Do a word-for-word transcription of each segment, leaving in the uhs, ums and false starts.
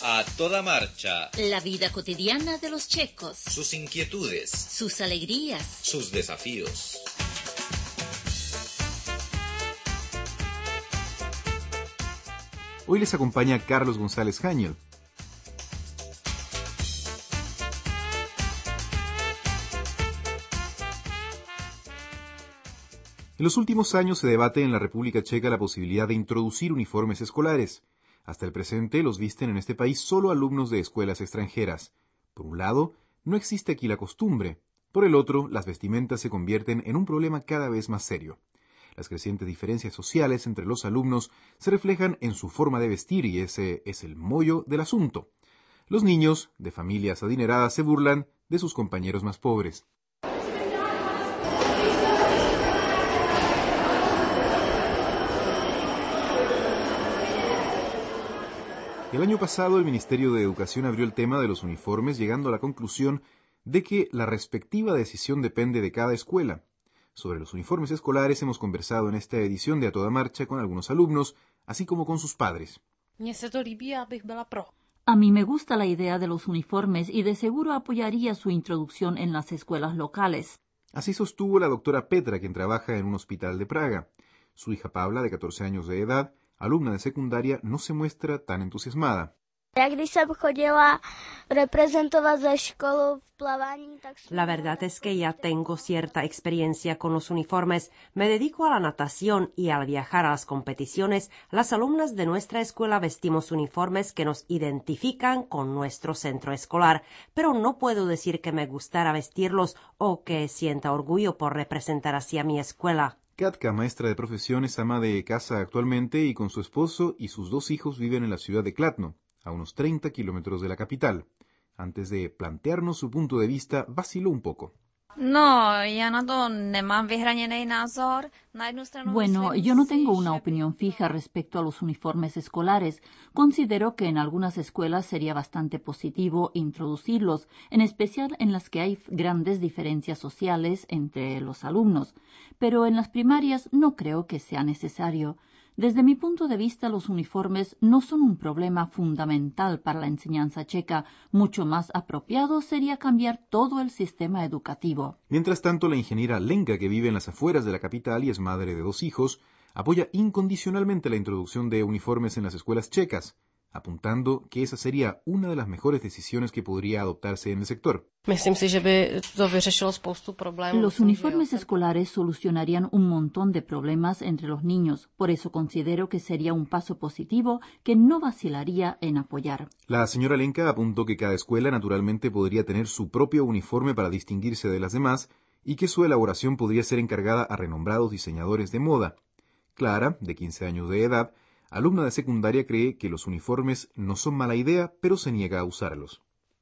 A toda marcha. La vida cotidiana de los checos. Sus inquietudes. Sus alegrías. Sus desafíos. Hoy les acompaña Carlos González Jañel. En los últimos años se debate en la República Checa la posibilidad de introducir uniformes escolares. Hasta el presente los visten en este país solo alumnos de escuelas extranjeras. Por un lado, no existe aquí la costumbre. Por el otro, las vestimentas se convierten en un problema cada vez más serio. Las crecientes diferencias sociales entre los alumnos se reflejan en su forma de vestir y ese es el mollo del asunto. Los niños, de familias adineradas, se burlan de sus compañeros más pobres. El año pasado el Ministerio de Educación abrió el tema de los uniformes, llegando a la conclusión de que la respectiva decisión depende de cada escuela. Sobre los uniformes escolares hemos conversado en esta edición de A Toda Marcha con algunos alumnos, así como con sus padres. A mí me gusta la idea de los uniformes y de seguro apoyaría su introducción en las escuelas locales. Así sostuvo la doctora Petra, quien trabaja en un hospital de Praga. Su hija Pavla, de catorce años de edad, alumna de secundaria, no se muestra tan entusiasmada. La verdad es que ya tengo cierta experiencia con los uniformes. Me dedico a la natación y al viajar a las competiciones, las alumnas de nuestra escuela vestimos uniformes que nos identifican con nuestro centro escolar, pero no puedo decir que me gustara vestirlos o que sienta orgullo por representar así a mi escuela. Katka, maestra de profesión, es ama de casa actualmente y con su esposo y sus dos hijos viven en la ciudad de Kladno, a unos treinta kilómetros de la capital. Antes de plantearnos su punto de vista, vaciló un poco. Bueno, yo no tengo una opinión fija respecto a los uniformes escolares. Considero que en algunas escuelas sería bastante positivo introducirlos, en especial en las que hay grandes diferencias sociales entre los alumnos. Pero en las primarias no creo que sea necesario. Desde mi punto de vista, los uniformes no son un problema fundamental para la enseñanza checa. Mucho más apropiado sería cambiar todo el sistema educativo. Mientras tanto, la ingeniera Lenka, que vive en las afueras de la capital y es madre de dos hijos, apoya incondicionalmente la introducción de uniformes en las escuelas checas, apuntando que esa sería una de las mejores decisiones que podría adoptarse en el sector. Los uniformes escolares solucionarían un montón de problemas entre los niños, por eso considero que sería un paso positivo que no vacilaría en apoyar. La señora Lenka apuntó que cada escuela naturalmente podría tener su propio uniforme para distinguirse de las demás y que su elaboración podría ser encargada a renombrados diseñadores de moda. Clara, de quince años de edad, alumna de secundaria, cree que los uniformes no son mala idea, pero se niega a usarlos.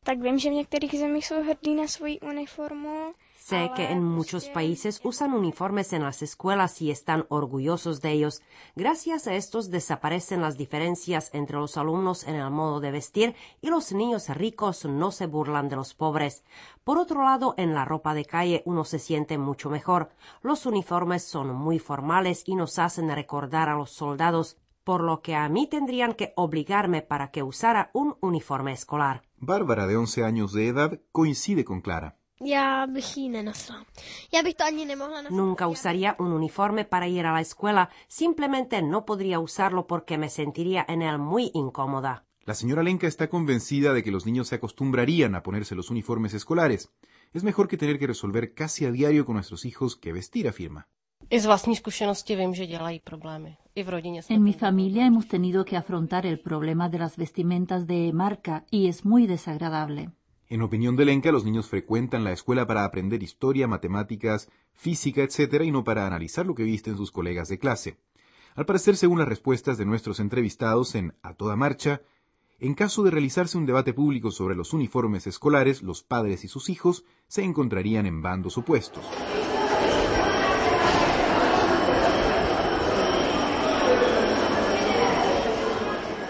Sé que en muchos países usan uniformes en las escuelas y están orgullosos de ellos. Gracias a estos desaparecen las diferencias entre los alumnos en el modo de vestir y los niños ricos no se burlan de los pobres. Por otro lado, en la ropa de calle uno se siente mucho mejor. Los uniformes son muy formales y nos hacen recordar a los soldados, por lo que a mí tendrían que obligarme para que usara un uniforme escolar. Bárbara, de once años de edad, coincide con Clara. Nunca usaría un uniforme para ir a la escuela, simplemente no podría usarlo porque me sentiría en él muy incómoda. La señora Lenka está convencida de que los niños se acostumbrarían a ponerse los uniformes escolares. Es mejor que tener que resolver casi a diario con nuestros hijos que vestir, afirma. En mi familia hemos tenido que afrontar el problema de las vestimentas de marca y es muy desagradable. En opinión de Lenka, los niños frecuentan la escuela para aprender historia, matemáticas, física, etcétera, y no para analizar lo que visten sus colegas de clase. Al parecer, según las respuestas de nuestros entrevistados en A Toda Marcha, en caso de realizarse un debate público sobre los uniformes escolares, los padres y sus hijos se encontrarían en bandos opuestos.